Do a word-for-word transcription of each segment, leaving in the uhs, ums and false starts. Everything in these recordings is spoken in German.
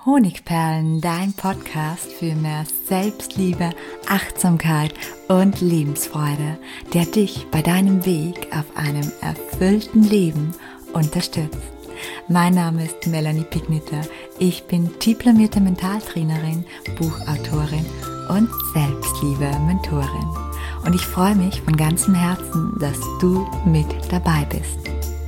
Honigperlen, dein Podcast für mehr Selbstliebe, Achtsamkeit und Lebensfreude, der dich bei deinem Weg auf einem erfüllten Leben unterstützt. Mein Name ist Melanie Pigniter. Ich bin diplomierte Mentaltrainerin, Buchautorin und Selbstliebe-Mentorin. Und ich freue mich von ganzem Herzen, dass du mit dabei bist.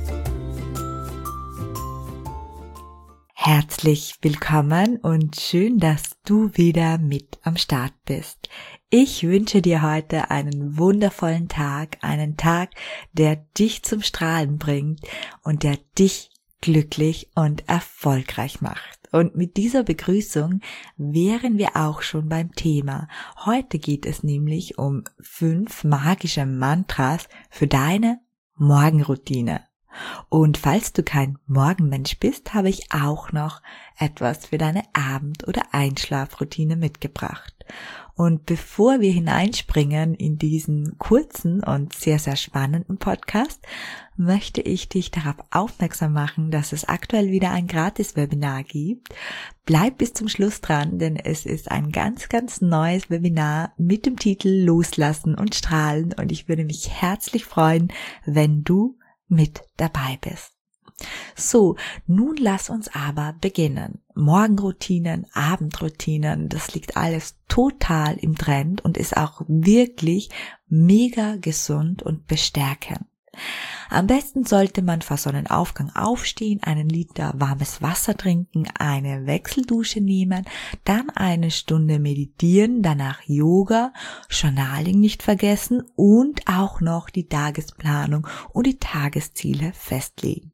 Herzlich willkommen und schön, dass du wieder mit am Start bist. Ich wünsche dir heute einen wundervollen Tag, einen Tag, der dich zum Strahlen bringt und der dich glücklich und erfolgreich macht. Und mit dieser Begrüßung wären wir auch schon beim Thema. Heute geht es nämlich um fünf magische Mantras für deine Morgenroutine. Und falls du kein Morgenmensch bist, habe ich auch noch etwas für deine Abend- oder Einschlafroutine mitgebracht. Und bevor wir hineinspringen in diesen kurzen und sehr, sehr spannenden Podcast, möchte ich dich darauf aufmerksam machen, dass es aktuell wieder ein Gratis-Webinar gibt. Bleib bis zum Schluss dran, denn es ist ein ganz, ganz neues Webinar mit dem Titel Loslassen und Strahlen und ich würde mich herzlich freuen, wenn du mit dabei bist. So, nun lass uns aber beginnen. Morgenroutinen, Abendroutinen, das liegt alles total im Trend und ist auch wirklich mega gesund und bestärkend. Am besten sollte man vor Sonnenaufgang aufstehen, einen Liter warmes Wasser trinken, eine Wechseldusche nehmen, dann eine Stunde meditieren, danach Yoga, Journaling nicht vergessen und auch noch die Tagesplanung und die Tagesziele festlegen.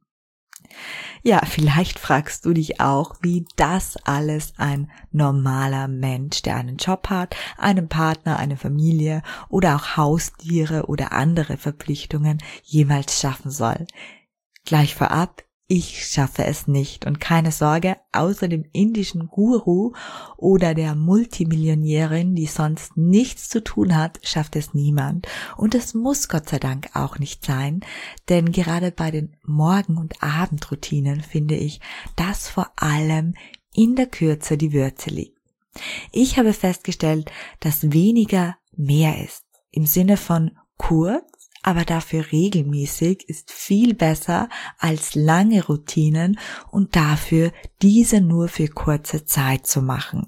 Ja, vielleicht fragst du dich auch, wie das alles ein normaler Mensch, der einen Job hat, einen Partner, eine Familie oder auch Haustiere oder andere Verpflichtungen jemals schaffen soll. Gleich vorab, ich schaffe es nicht und keine Sorge, außer dem indischen Guru oder der Multimillionärin, die sonst nichts zu tun hat, schafft es niemand. Und es muss Gott sei Dank auch nicht sein, denn gerade bei den Morgen- und Abendroutinen finde ich, dass vor allem in der Kürze die Würze liegt. Ich habe festgestellt, dass weniger mehr ist, im Sinne von kurz, aber dafür regelmäßig ist viel besser als lange Routinen und dafür diese nur für kurze Zeit zu machen.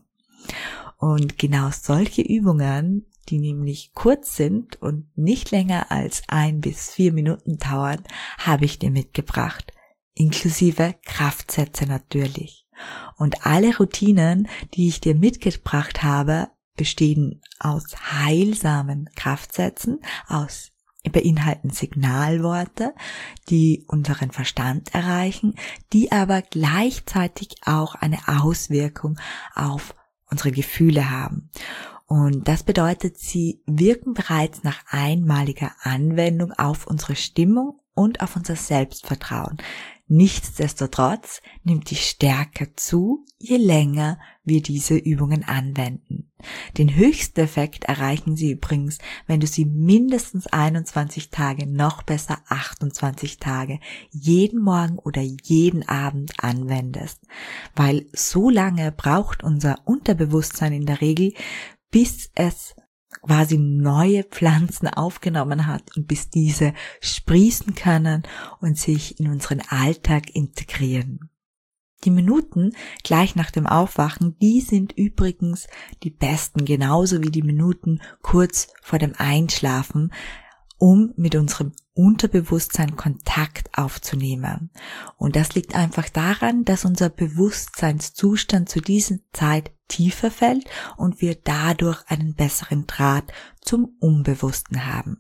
Und genau solche Übungen, die nämlich kurz sind und nicht länger als ein bis vier Minuten dauern, habe ich dir mitgebracht, inklusive Kraftsätze natürlich. Und alle Routinen, die ich dir mitgebracht habe, bestehen aus heilsamen Kraftsätzen, aus beinhalten Signalworte, die unseren Verstand erreichen, die aber gleichzeitig auch eine Auswirkung auf unsere Gefühle haben. Und das bedeutet, sie wirken bereits nach einmaliger Anwendung auf unsere Stimmung und auf unser Selbstvertrauen. Nichtsdestotrotz nimmt die Stärke zu, je länger wir diese Übungen anwenden. Den höchsten Effekt erreichen sie übrigens, wenn du sie mindestens einundzwanzig Tage, noch besser achtundzwanzig Tage, jeden Morgen oder jeden Abend anwendest. Weil so lange braucht unser Unterbewusstsein in der Regel, bis es quasi neue Pflanzen aufgenommen hat und bis diese sprießen können und sich in unseren Alltag integrieren. Die Minuten gleich nach dem Aufwachen, die sind übrigens die besten, genauso wie die Minuten kurz vor dem Einschlafen, um mit unserem Unterbewusstsein Kontakt aufzunehmen. Und das liegt einfach daran, dass unser Bewusstseinszustand zu dieser Zeit tiefer fällt und wir dadurch einen besseren Draht zum Unbewussten haben.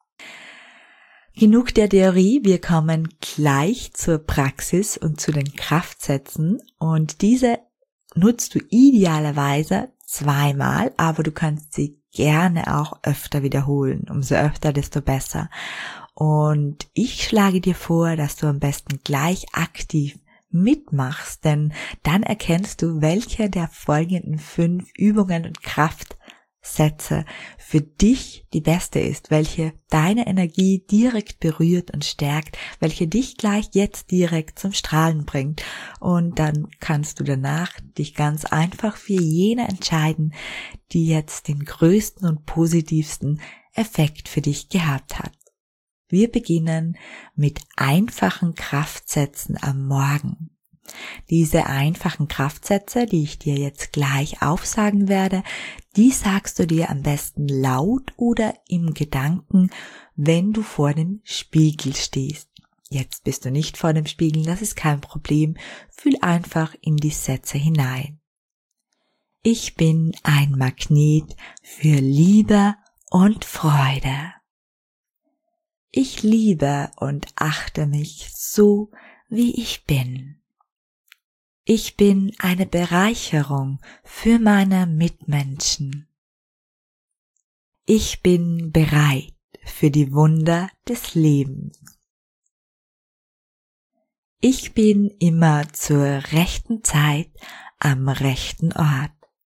Genug der Theorie, wir kommen gleich zur Praxis und zu den Kraftsätzen und diese nutzt du idealerweise zweimal, aber du kannst sie gerne auch öfter wiederholen, umso öfter, desto besser. Und ich schlage dir vor, dass du am besten gleich aktiv mitmachst, denn dann erkennst du, welche der folgenden fünf Übungen und Kraft Sätze für dich die beste ist, welche deine Energie direkt berührt und stärkt, welche dich gleich jetzt direkt zum Strahlen bringt. Und dann kannst du danach dich ganz einfach für jene entscheiden, die jetzt den größten und positivsten Effekt für dich gehabt hat. Wir beginnen mit einfachen Kraftsätzen am Morgen. Diese einfachen Kraftsätze, die ich dir jetzt gleich aufsagen werde, die sagst du dir am besten laut oder im Gedanken, wenn du vor dem Spiegel stehst. Jetzt bist du nicht vor dem Spiegel, das ist kein Problem. Fühl einfach in die Sätze hinein. Ich bin ein Magnet für Liebe und Freude. Ich liebe und achte mich so, wie ich bin. Ich bin eine Bereicherung für meine Mitmenschen. Ich bin bereit für die Wunder des Lebens. Ich bin immer zur rechten Zeit am rechten Ort.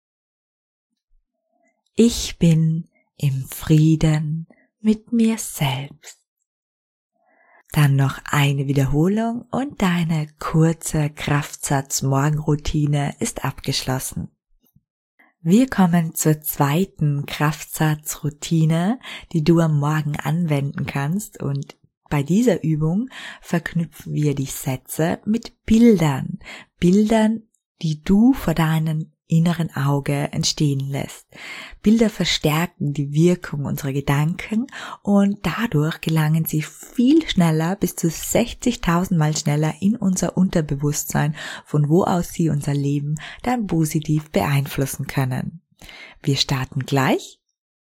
Ich bin im Frieden mit mir selbst. Dann noch eine Wiederholung und deine kurze Kraftsatz-Morgenroutine ist abgeschlossen. Wir kommen zur zweiten Kraftsatzroutine, die du am Morgen anwenden kannst, und bei dieser Übung verknüpfen wir die Sätze mit Bildern, Bildern, die du vor deinem inneren Auge entstehen lässt. Bilder verstärken die Wirkung unserer Gedanken und dadurch gelangen sie viel schneller, bis zu sechzigtausend Mal schneller in unser Unterbewusstsein, von wo aus sie unser Leben dann positiv beeinflussen können. Wir starten gleich.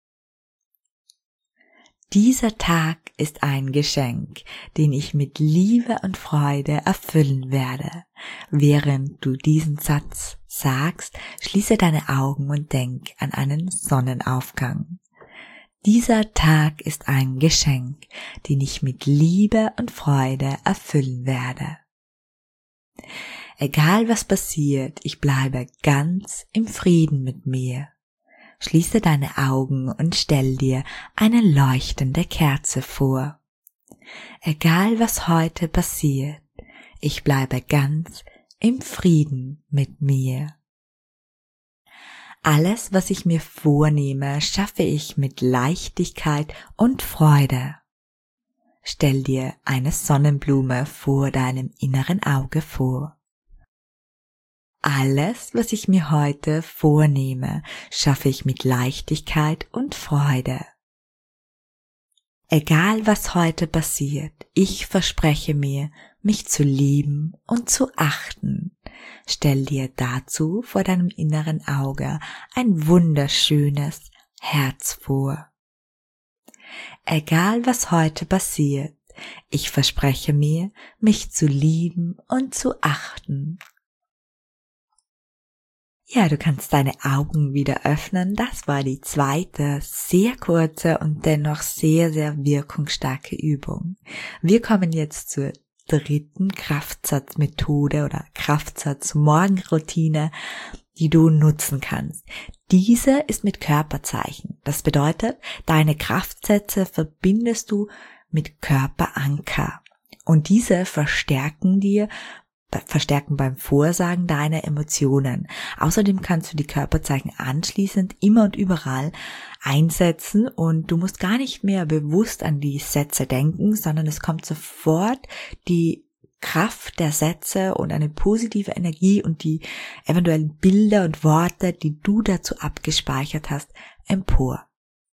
Dieser Tag ist ein Geschenk, den ich mit Liebe und Freude erfüllen werde. Während du diesen Satz sagst, schließe deine Augen und denk an einen Sonnenaufgang. Dieser Tag ist ein Geschenk, den ich mit Liebe und Freude erfüllen werde. Egal was passiert, ich bleibe ganz im Frieden mit mir. Schließe deine Augen und stell dir eine leuchtende Kerze vor. Egal was heute passiert, ich bleibe ganz im Frieden mit mir. Alles, was ich mir vornehme, schaffe ich mit Leichtigkeit und Freude. Stell dir eine Sonnenblume vor deinem inneren Auge vor. Alles, was ich mir heute vornehme, schaffe ich mit Leichtigkeit und Freude. Egal was heute passiert, ich verspreche mir, mich zu lieben und zu achten. Stell dir dazu vor deinem inneren Auge ein wunderschönes Herz vor. Egal was heute passiert, ich verspreche mir, mich zu lieben und zu achten. Ja, du kannst deine Augen wieder öffnen. Das war die zweite, sehr kurze und dennoch sehr, sehr wirkungsstarke Übung. Wir kommen jetzt zur dritten Kraftsatzmethode oder Kraftsatz-Morgenroutine, die du nutzen kannst. Diese ist mit Körperzeichen. Das bedeutet, deine Kraftsätze verbindest du mit Körperanker. Und diese verstärken dir verstärken beim Vorsagen deiner Emotionen. Außerdem kannst du die Körperzeichen anschließend immer und überall einsetzen und du musst gar nicht mehr bewusst an die Sätze denken, sondern es kommt sofort die Kraft der Sätze und eine positive Energie und die eventuellen Bilder und Worte, die du dazu abgespeichert hast, empor.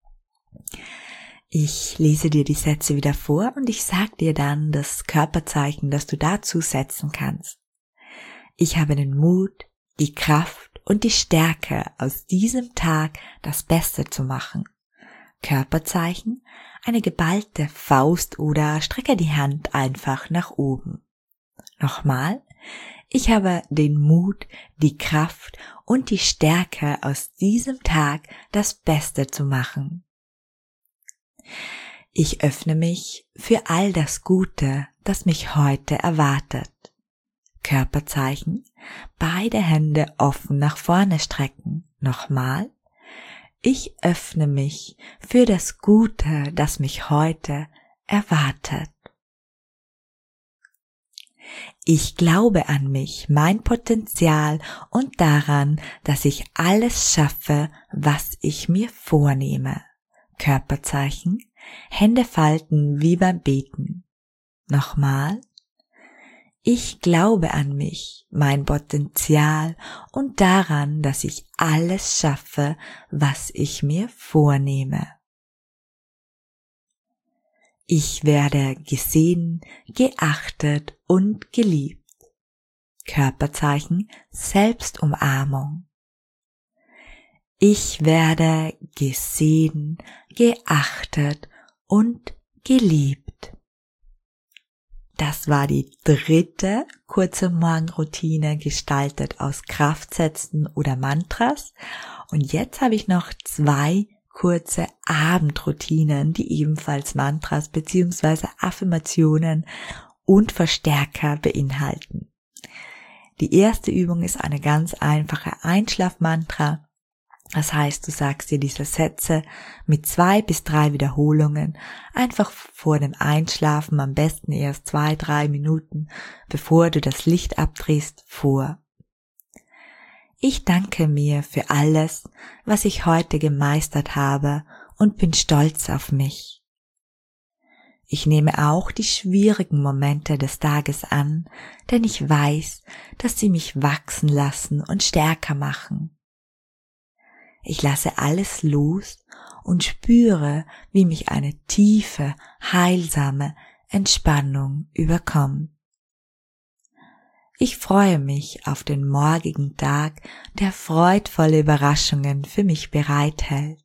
Ich lese dir die Sätze wieder vor und ich sag dir dann das Körperzeichen, das du dazu setzen kannst. Ich habe den Mut, die Kraft und die Stärke, aus diesem Tag das Beste zu machen. Körperzeichen, eine geballte Faust oder strecke die Hand einfach nach oben. Nochmal, ich habe den Mut, die Kraft und die Stärke, aus diesem Tag das Beste zu machen. Ich öffne mich für all das Gute, das mich heute erwartet. Körperzeichen, beide Hände offen nach vorne strecken. Nochmal. Ich öffne mich für das Gute, das mich heute erwartet. Ich glaube an mich, mein Potenzial und daran, dass ich alles schaffe, was ich mir vornehme. Körperzeichen, Hände falten wie beim Beten. Nochmal. Ich glaube an mich, mein Potenzial und daran, dass ich alles schaffe, was ich mir vornehme. Ich werde gesehen, geachtet und geliebt. Körperzeichen, Selbstumarmung. Ich werde gesehen, geachtet und geliebt. Das war die dritte kurze Morgenroutine, gestaltet aus Kraftsätzen oder Mantras. Und jetzt habe ich noch zwei kurze Abendroutinen, die ebenfalls Mantras bzw. Affirmationen und Verstärker beinhalten. Die erste Übung ist eine ganz einfache Einschlafmantra. Das heißt, du sagst dir diese Sätze mit zwei bis drei Wiederholungen einfach vor dem Einschlafen, am besten erst zwei, drei Minuten, bevor du das Licht abdrehst, vor. Ich danke mir für alles, was ich heute gemeistert habe und bin stolz auf mich. Ich nehme auch die schwierigen Momente des Tages an, denn ich weiß, dass sie mich wachsen lassen und stärker machen. Ich lasse alles los und spüre, wie mich eine tiefe, heilsame Entspannung überkommt. Ich freue mich auf den morgigen Tag, der freudvolle Überraschungen für mich bereithält.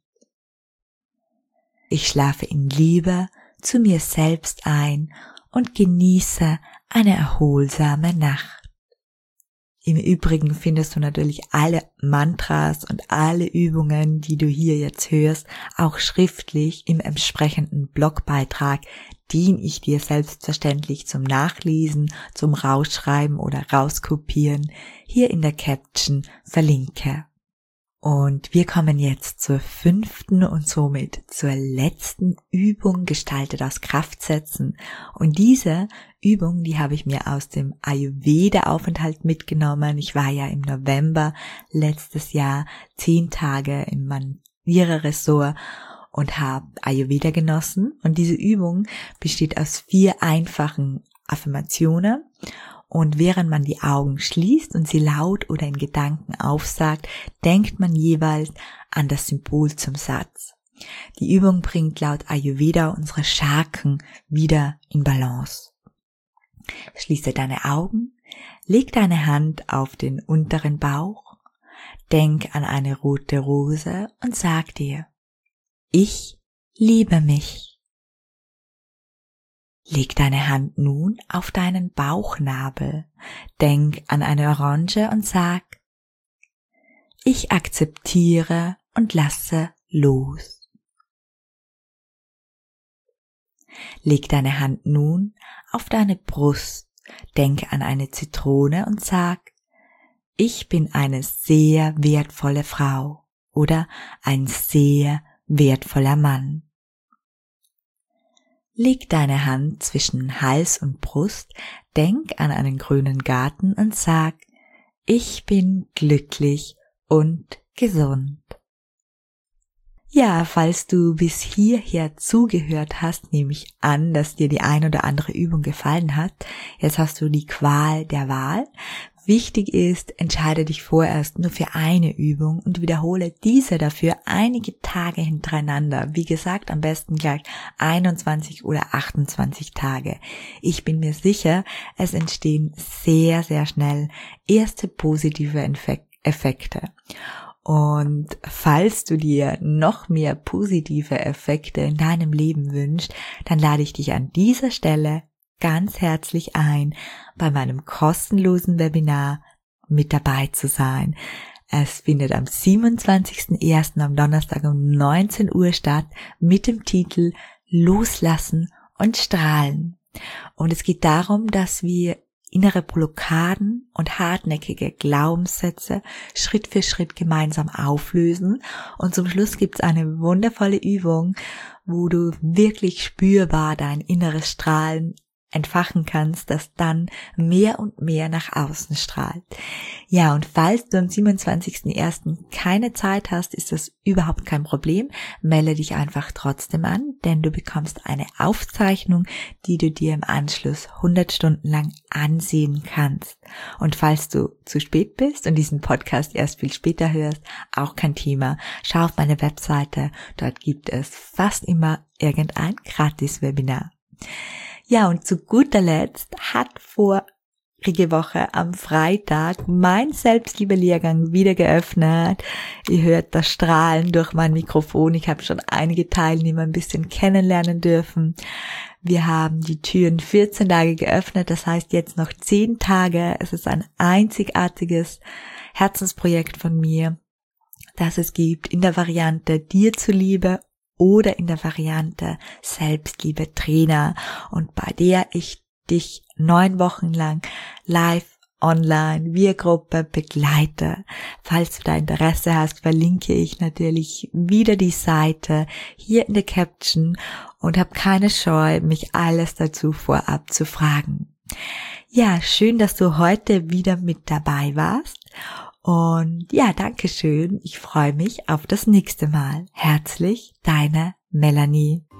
Ich schlafe in Liebe zu mir selbst ein und genieße eine erholsame Nacht. Im Übrigen findest du natürlich alle Mantras und alle Übungen, die du hier jetzt hörst, auch schriftlich im entsprechenden Blogbeitrag, den ich dir selbstverständlich zum Nachlesen, zum Rausschreiben oder Rauskopieren hier in der Caption verlinke. Und wir kommen jetzt zur fünften und somit zur letzten Übung, gestaltet aus Kraftsätzen. Und diese Übung, die habe ich mir aus dem Ayurveda-Aufenthalt mitgenommen. Ich war ja im November letztes Jahr zehn Tage im Manira-Ressort und habe Ayurveda genossen. Und diese Übung besteht aus vier einfachen Affirmationen. Und während man die Augen schließt und sie laut oder in Gedanken aufsagt, denkt man jeweils an das Symbol zum Satz. Die Übung bringt laut Ayurveda unsere Chakren wieder in Balance. Schließe deine Augen, leg deine Hand auf den unteren Bauch, denk an eine rote Rose und sag dir: Ich liebe mich. Leg deine Hand nun auf deinen Bauchnabel, denk an eine Orange und sag: Ich akzeptiere und lasse los. Leg deine Hand nun auf deine Brust, denk an eine Zitrone und sag: Ich bin eine sehr wertvolle Frau oder ein sehr wertvoller Mann. Leg deine Hand zwischen Hals und Brust, denk an einen grünen Garten und sag: Ich bin glücklich und gesund. Ja, falls du bis hierher zugehört hast, nehme ich an, dass dir die ein oder andere Übung gefallen hat. Jetzt hast du die Qual der Wahl. Wichtig ist, entscheide dich vorerst nur für eine Übung und wiederhole diese dafür einige Tage hintereinander. Wie gesagt, am besten gleich einundzwanzig oder achtundzwanzig Tage. Ich bin mir sicher, es entstehen sehr, sehr schnell erste positive Effekte. Und falls du dir noch mehr positive Effekte in deinem Leben wünschst, dann lade ich dich an dieser Stelle ganz herzlich ein, bei meinem kostenlosen Webinar mit dabei zu sein. Es findet am siebenundzwanzigsten ersten am Donnerstag um neunzehn Uhr statt mit dem Titel Loslassen und Strahlen. Und es geht darum, dass wir innere Blockaden und hartnäckige Glaubenssätze Schritt für Schritt gemeinsam auflösen. Und zum Schluss gibt's eine wundervolle Übung, wo du wirklich spürbar dein inneres Strahlen entfachen kannst, das dann mehr und mehr nach außen strahlt. Ja, und falls du am siebenundzwanzigsten ersten keine Zeit hast, ist das überhaupt kein Problem. Melde dich einfach trotzdem an, denn du bekommst eine Aufzeichnung, die du dir im Anschluss hundert Stunden lang ansehen kannst. Und falls du zu spät bist und diesen Podcast erst viel später hörst, auch kein Thema. Schau auf meine Webseite, dort gibt es fast immer irgendein Gratis-Webinar. Ja, und zu guter Letzt hat vorige Woche am Freitag mein Selbstliebe-Lehrgang wieder geöffnet. Ihr hört das Strahlen durch mein Mikrofon. Ich habe schon einige Teilnehmer ein bisschen kennenlernen dürfen. Wir haben die Türen vierzehn Tage geöffnet, das heißt jetzt noch zehn Tage. Es ist ein einzigartiges Herzensprojekt von mir, das es gibt in der Variante Dir zuliebe oder in der Variante Selbstliebe Trainer, und bei der ich dich neun Wochen lang live online via Gruppe begleite. Falls du da Interesse hast, verlinke ich natürlich wieder die Seite hier in der Caption und hab keine Scheu, mich alles dazu vorab zu fragen. Ja, schön, dass du heute wieder mit dabei warst. Und ja, danke schön. Ich freue mich auf das nächste Mal. Herzlich, deine Melanie.